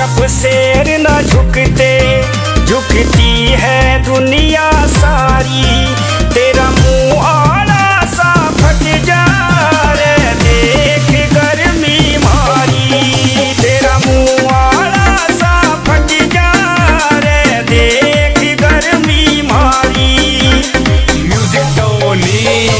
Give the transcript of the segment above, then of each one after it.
कश्यप शेर न झुकते, झुकती है दुनिया सारी। तेरा मुंह आड़ा सा फट जा रे, देख गर्मी मारी। तेरा मुंह आड़ा सा फट जा रे, देख गर्मी मारी। म्यूजिक टोली।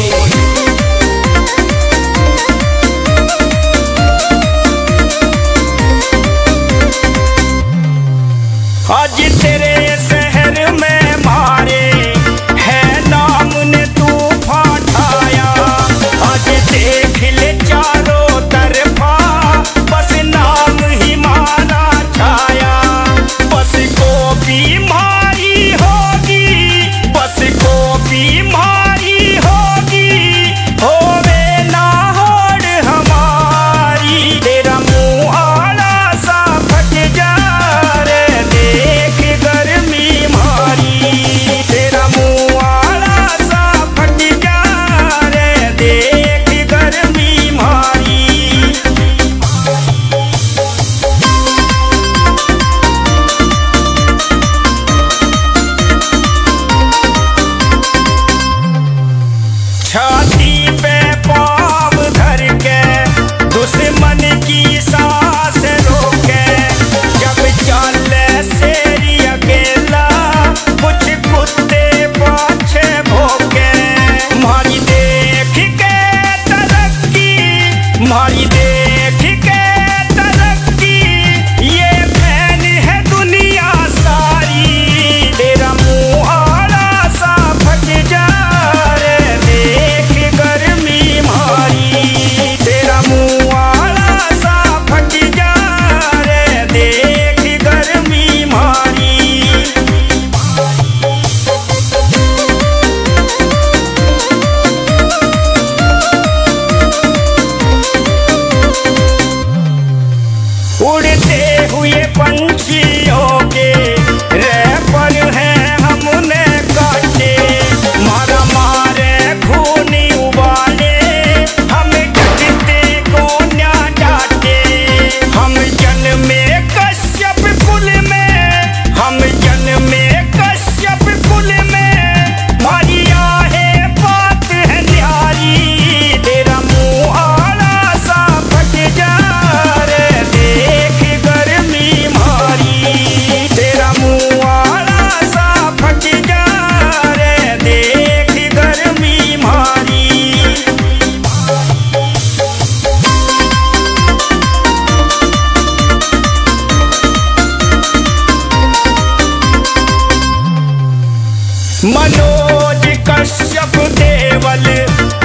आज तेरे शहर में मारे है नाम ने तूफान ठाया। आज देख ले चारों तरफा, बस नाम ही मारा छाया। बस को बीमारी होगी, बस को बीमारी होगी, होवे ना होड़ हमारी। तेरा मुंह आड़ा सा फट जा रे, देख गर्मी मारी। तेरा मुंह आड़ा सा फट जा रे, देख गर्मी मारी। छाती पे पाँव धर के दुश्मन की सांस रोके। जब चले शेरी अकेला, कुछ कुत्ते पाछे भोके। मारी देख के तरक्की, मारी देख के तरक्की, ये फैन है दुनिया सारी। तेरा मुंह आड़ा सा फट जा रे, देख गर्मी मारी। तेरा मुंह आड़ा सा फट जा रे, देख गर्मी मारी। उड़ते हुए पंछियों के रैपर हैं हमने काटे। मारा मारे खूनी उबाले, हम डटते को ना डांटे। हम जन्मे कश्यप कुल में, हम जन्मे कश्यप कुल में, मारिया है बात है न्यारी। तेरा मुंह आड़ा सा फट जा रे, देख गर्मी मारी। तेरा मुंह आड़ा सा फट जा रे, देख गर्मी मारी। मनोज कश्यप देवल